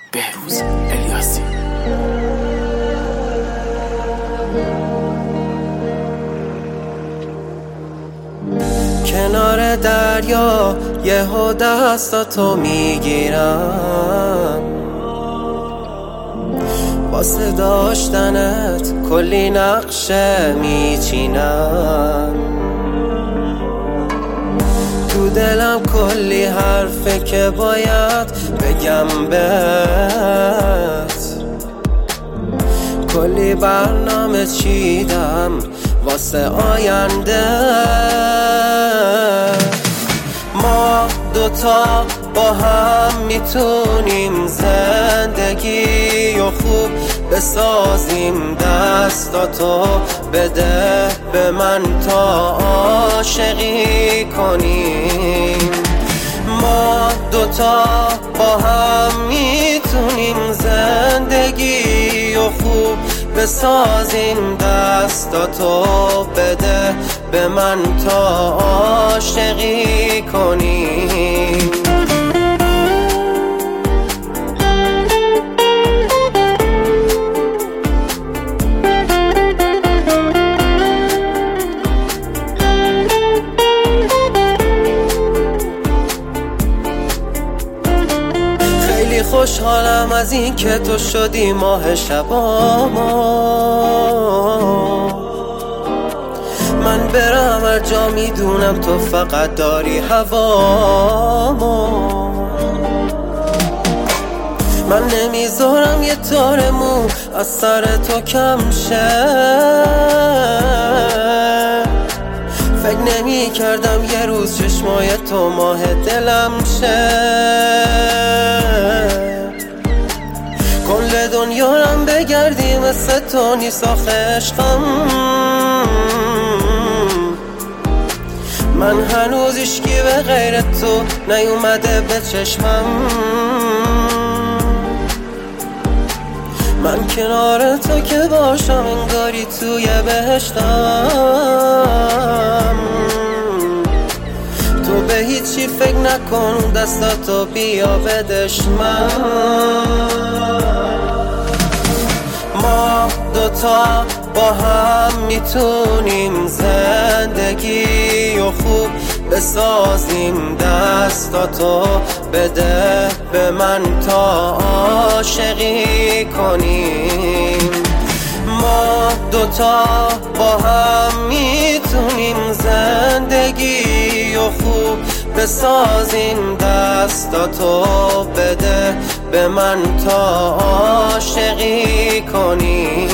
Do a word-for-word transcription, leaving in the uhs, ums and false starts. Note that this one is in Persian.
بهروز الیاسی. کنار دریا یهو دستاتو میگیرم، واسه داشتنت کلی نقشه میچینم. تو دلم کلی حرفه که باید بگم بهت، کلی برنامه چیدم واسه آینده. ما دوتا با هم میتونیم زندگی و خوب بسازیم، دستاتو بده به من تا عاشقی کنیم. ما دوتا با هم میتونیم زندگی و خوب بسازیم، دستاتو بده به من تا عاشقی کنیم. خیلی خوشحالم از این که تو شدی ماه شبامو. من برم هر جا میدونم تو فقط داری هوامو. من نمیذارم یه تار مو از سر تو کم شه، فکر نمی کردم یه روز چشمای تو ماه دلم شه. کل دنیا رم بگردی مثل تو نیست آخه عشقم. من هنوز اشکی به غیر تو نیومده به چشمم. من کنار تو که باشم انگاری توی بهشتم. تو به هیچی فکر نکن، دستاتو بیا بدش من. ما دوتا با هم میتونیم زندگی و خوب بسازیم، دستاتو بده به من تا عاشقی کنیم. ما دوتا با هم میتونیم زندگی و خوب بسازیم، دستاتو بده به من تا عاشقی کنیم.